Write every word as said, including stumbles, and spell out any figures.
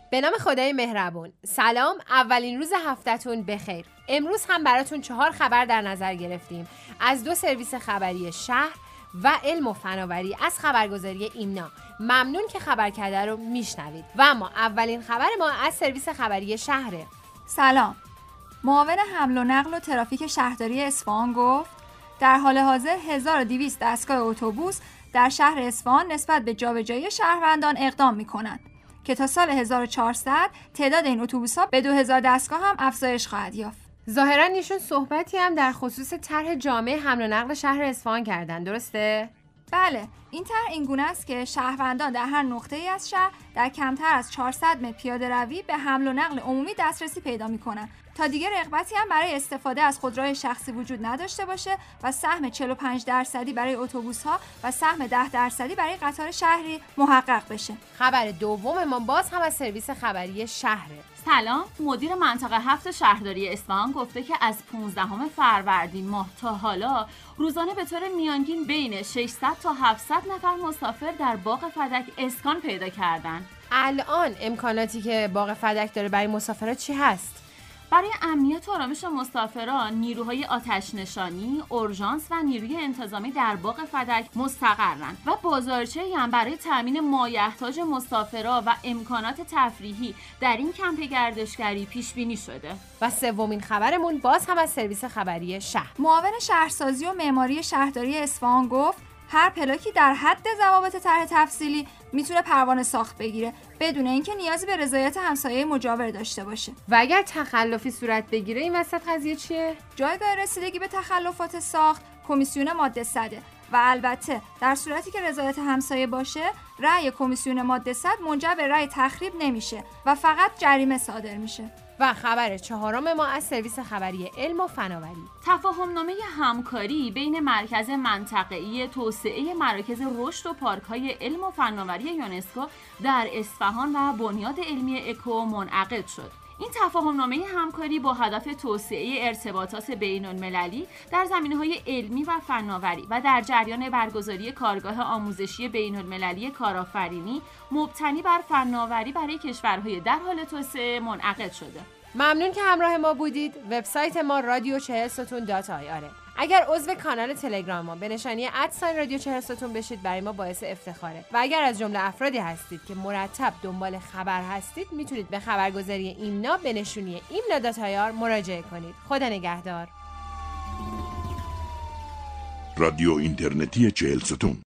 به نام خدای مهربون. سلام، اولین روز هفته‌تون بخیر. امروز هم براتون چهار خبر در نظر گرفتیم از دو سرویس خبری شهر و علم و فناوری از خبرگزاری ایمنا. ممنون که خبرکده رو میشنوید. و اما اولین خبر ما از سرویس خبری شهره. سلام. معاون حمل و نقل و ترافیک شهرداری اصفهان گفت در حال حاضر هزار و دویست دستگاه اتوبوس در شهر اصفهان نسبت به جابجایی شهروندان اقدام می‌کنند که تا سال هزار و چهارصد تعداد این اتوبوس‌ها به دو هزار دستگاه هم افزایش خواهد یافت. ظاهراً ایشون صحبتی هم در خصوص طرح جامع حمل و نقل شهر اصفهان کردن، درسته؟ بله، این طرح اینگونه است که شهروندان در هر نقطه‌ای از شهر در کمتر از چهارصد متر پیاده‌روی به حمل و نقل عمومی دسترسی پیدا می‌کنند تا دیگر رغبتی هم برای استفاده از خودروهای شخصی وجود نداشته باشه و سهم چهل و پنج درصدی برای اتوبوس‌ها و سهم ده درصدی برای قطار شهری محقق بشه. خبر دوم ما باز هم از سرویس خبری شهره. سلام، مدیر منطقه هفت شهرداری اصفهان گفته که از پانزدهم فروردین ماه تا حالا روزانه به طور میانگین بین ششصد تا هفتصد نفر مسافر در باغ فدک اسکان پیدا کردن. الان امکاناتی که باغ فدک داره برای مسافرها چی هست؟ برای امنیت و آرامش مسافران، نیروهای آتش نشانی، اورژانس و نیروی انتظامی در باغ فدک مستقرند و بازارچه‌ای هم برای تامین مایحتاج مسافران و امکانات تفریحی در این کمپ گردشگری پیش بینی شده. و سومین خبرمون باز هم از سرویس خبری شهر. معاون شهرسازی و معماری شهرداری اصفهان گفت هر پلاکی در حد ضوابط طرح تفصیلی میتونه پروانه ساخت بگیره بدون اینکه نیازی به رضایت همسایه مجاور داشته باشه. و اگر تخلفی صورت بگیره این وسط قضیه چیه؟ جایگاه رسیدگی به تخلفات ساخت کمیسیون ماده صده و البته در صورتی که رضایت همسایه باشه رأی کمیسیون ماده صد منجر به رأی تخریب نمیشه و فقط جریمه صادر میشه. و خبر چهارم ما از سرویس خبری علم و فناوری. تفاهم‌نامه همکاری بین مرکز منطقه‌ای توسعه مراکز رشد و پارک‌های علم و فناوری یونسکو در اصفهان و بنیاد علمی اکو منعقد شد. این تفاهم‌نامه همکاری با هدف توسعه ارتباطات بین‌المللی در زمینه‌های علمی و فناوری و در جریان برگزاری کارگاه آموزشی بین‌المللی کارآفرینی مبتنی بر فناوری برای کشورهای در حال توسعه منعقد شده. ممنون که همراه ما بودید. وبسایت ما رادیو چهل ستون دات آی آر. اگر عضو کانال تلگرام ما به نشانی ادساین رادیو چهل ستون بشید برای ما باعث افتخاره. و اگر از جمله افرادی هستید که مرتب دنبال خبر هستید میتونید به خبرگزاری ایمنا به نشونی ایمنا دات آی آر مراجعه کنید. خدا نگهدار. رادیو اینترنتی چهل ستون.